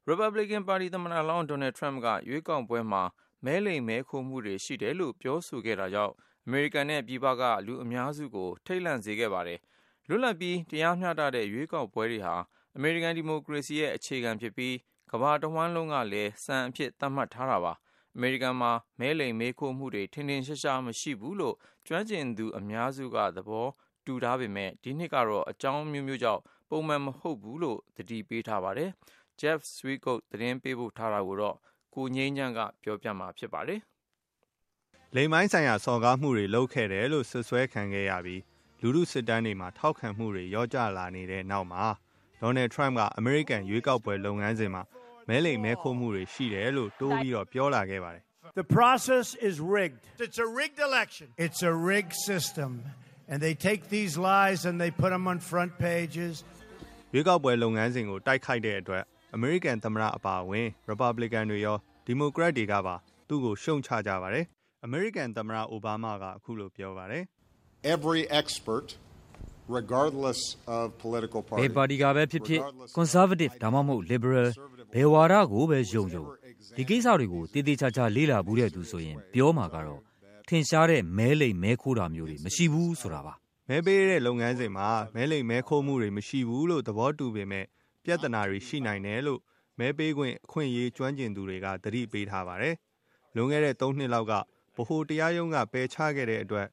Republican Party သမ္မတလောင်း Donald Trump ကရွေးကောက်ပွဲမှာမဲလိမ်မဲခိုမှုတွေရှိတယ်လို့ပြောဆိုခဲ့တာကြောင့်အမေရိကန်နဲ့ပြည်ပကလူအများစုကိုထိတ်လန့်စေခဲ့ပါတယ်။လွတ်လပ်ပြီးတရားမျှတတဲ့ရွေးကောက်ပွဲတွေဟာအမေရိကန်ဒီမိုကရေစီရဲ့အခြေခံဖြစ်ပြီးကမ္ဘာတဝန်းလုံးကလည်းစံအဖြစ်သတ်မှတ်ထားတာပါ။အမေရိကန်မှာမဲလိမ်မဲခိုမှုတွေထင်ထင်ရှားရှားမရှိဘူးလို့ကျွမ်းကျင်သူအများစုကသဘောတူထားပေမဲ့ဒီနှစ်ကတော့အကြောင်းမျိုးမျိုးကြောင့်ပုံမှန်မဟုတ်ဘူးလို့သတိပေးထားပါတယ်။ Jeff Swigot သတင်းပေးပို့ထားတာကိုတော့ကိုငိမ့်ချမ်းကပြောပြမှာဖြစ်ပါတယ်။လိမ်မိုင်းဆိုင်ရာစော်ကားမှုတွေလုပ်ခဲ့တယ်လို့ဆွဆွဲခံခဲ့ရပြီးလူထုစစ်တမ်းတွေမှာထောက်ခံမှုတွေရောကျလာနေတဲ့နောက်မှာ Donald Trump ကအမေရိကန်ရွေးကောက်ပွဲလုပ်ငန်းစဉ်မှာမဲလိမ်မဲခိုးမှုတွေရှိတယ်လို့တိုးပြီးတော့ပြောလာခဲ့ပါတယ်။ The process is rigged. It's a rigged election. It's a rigged system. And they take these lies and they put them on front pages. ရွေးကောက်ပွဲလုပ်ငန်းစဉ်ကိုတိုက်ခိုက်တဲ့အတွက်အမေရိကန်သမ္မတအပါအဝင် Republican တွေရော Democrat တွေကပါသူ့ကိုရှုံချကြပါတယ်။အမေရိကန်သမ္မတအိုဘားမားကအခုလိုပြောပါတယ်။ Every expert regardless of political party ဘယ်ပါတီကပဲဖြစ်ဖြစ် Conservative ဒါမှမဟုတ် Liberal ဘယ်ဝါဒကိုပဲယုံဒီကိစ္စတွေကိုတည်တည်ချာချာလေ့လာဘူးတဲ့သူဆိုရင်ပြောမှာကတော့ထင်ရှားတဲ့မဲလိမ်မဲခိုးတာမျိုးတွေမရှိဘူးဆိုတာပါမဲပေးတဲ့လုပ်ငန်းစဉ်မှာမဲလိမ်မဲခိုးမှုတွေမရှိဘူးလို့သဘောတူပေမဲ့ပြဿနာတွေရှိနိုင်တယ်လို့မဲပေးခွင့်အခွင့်အရေးကျွမ်းကျင်သူတွေကသတိပေးထားပါတယ်။လွန်ခဲ့တဲ့3နှစ်လောက်ကဗဟိုတရားရုံးကပယ်ချခဲ့တဲ့အတွက်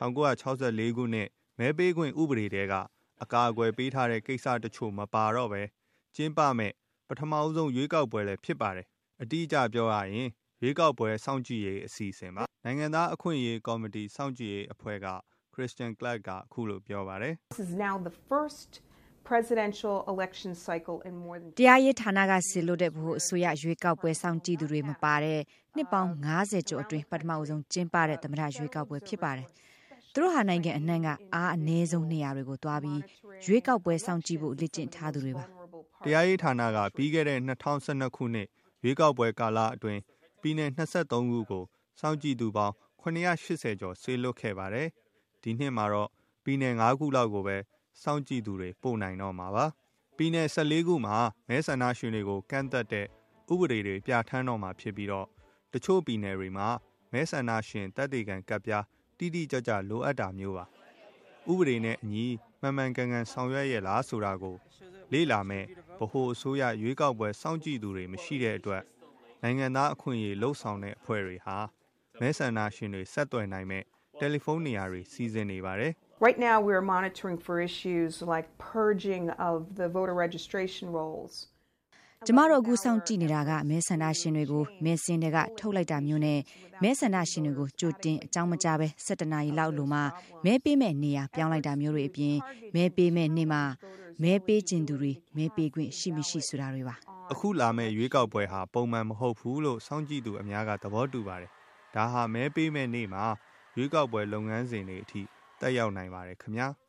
1964ခုနှစ်မဲပေးခွင့်ဥပဒေတဲကအကာအကွယ်ပေးထားတဲ့ကိစ္စတချို့မပါတော့ပဲကျင်းပမဲ့ပထမဆုံးရွေးကောက်ပွဲလည်းဖြစ်ပါတယ်။အတိအကျပြောရရင်ရွေးကောက်ပွဲစောင့်ကြည့်ရေးအစီအစဉ်ပါ။နိုင်ငံသားအခွင့်အရေးကော်မတီစောင့်ကြည့်ရေးအဖွဲ့ကChristian Clark ကအခုလိုပြောပါတယ် This is now the first presidential election cycle in more than တရားရေးဌာနကဆီလို့တဲ့ဘုအစိုးရရွေးကောက်ပွဲစောင့်ကြည့်သူတွေမပါတဲ့နှစ်ပေါင်း90ကျော်အတွင်းပထမဆုံးကျင်းပတဲ့သမ္မတရွေးကောက်ပွဲဖြစ်ပါတယ်။သူတို့ဟာနိုင်ငံအနှံ့ကအားအနည်းဆုံးနေရာတွေကိုတွားပြီးရွေးကောက်ပွဲစောင့်ကြည့်ဖို့လက်ကျင့်ထားသူတွေပါ။တရားရေးဌာနကပြီးခဲ့တဲ့2012ခုနှစ်ရွေးကောက်ပွဲကာလအတွင်းပြည်내23ခုကိုစောင့်ကြည့်သူပေါင်း980ကျော်ဆေးလွတ်ခဲ့ပါတယ်။ဒီနှစ်မှာတော့ပြည်내5ခုလောက်ကိုပဲစောင့်ကြည့်သူတွေပို့နိုင်တော့မှာပါ။ပြည်내14ခုမှာမဲဆန္ဒရှင်တွေကိုကန့်သက်တဲ့ဥပဒေတွေပြဋ္ဌာန်းတော့မှာဖြစ်ပြီးတော့တချို့ပြည်내တွေမှာမဲဆန္ဒရှင်တပ်တွေကန်ကပ်ပြားတိတိကျကျလိုအပ်တာမျိုးပါ။ဥပဒေနဲ့အညီမှန်မှန်ကန်ကန်ဆောင်ရွက်ရလားဆိုတာကိုလေ့လာမဲ့ဗဟိုအစိုးရရွေးကောက်ပွဲစောင့်ကြည့်သူတွေမရှိတဲ့အတွက်နိုင်ငံသားအခွင့်အရေးလှုပ်ဆောင်တဲ့အဖွဲ့တွေဟာမဲဆန္ဒရှင်တွေဆက်သွယ်နိုင်မဲ့တယ်လီဖုန်းနေရာတွေစီစဉ်နေပါတယ်။ Right now we're monitoring for issues like purging of the voter registration rolls. ကျမတို့အခုစောင့်ကြည့်နေတာကမဲဆန္ဒရှင်တွေကိုမဲစင်းတွေကထုတ်လိုက်တာမျိုးနဲ့မဲဆန္ဒရှင်တွေကိုကြိုတင်အကြောင်းမကြားပဲ17နာရီလောက်လိုမှမဲပေးမဲ့နေရာပြောင်းလိုက်တာမျိုးတွေအပြင်မဲပေးမဲ့နေ့မှာမဲပေးခြင်းသူတွေမဲပေးခွင့်ရှိမရှိဆိုတာတွေပါအခုလာမဲ့ရွေးကောက်ပွဲဟာပုံမှန်မဟုတ်ဘူးလို့စောင့်ကြည့်သူအများကသဘောတူပါတယ်ဒါဟာမဲပေးမဲ့နေ့မှာရွေးကောက်ပွဲလုပ်ငန်းစဉ်တွေအထိတက်ရောက်နိုင်ပါတယ်ခင်ဗျာ